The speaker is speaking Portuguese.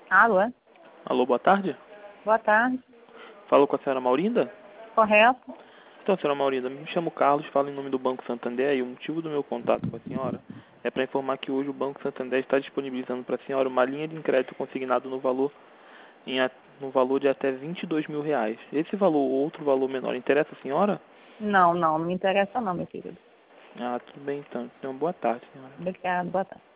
Alô, é? Alô, boa tarde. Boa tarde. Falou com a senhora Maurinda? Correto? Então, senhora Maurinda, me chamo Carlos, falo em nome do Banco Santander e o motivo do meu contato com a senhora é para informar que hoje o Banco Santander está disponibilizando para a senhora uma linha de crédito consignado no valor de até R$ 22.000. Esse valor ou outro valor menor interessa a senhora? Não me interessa não, meu querido. Ah, tudo bem então. Então, boa tarde, senhora. Obrigado, boa tarde.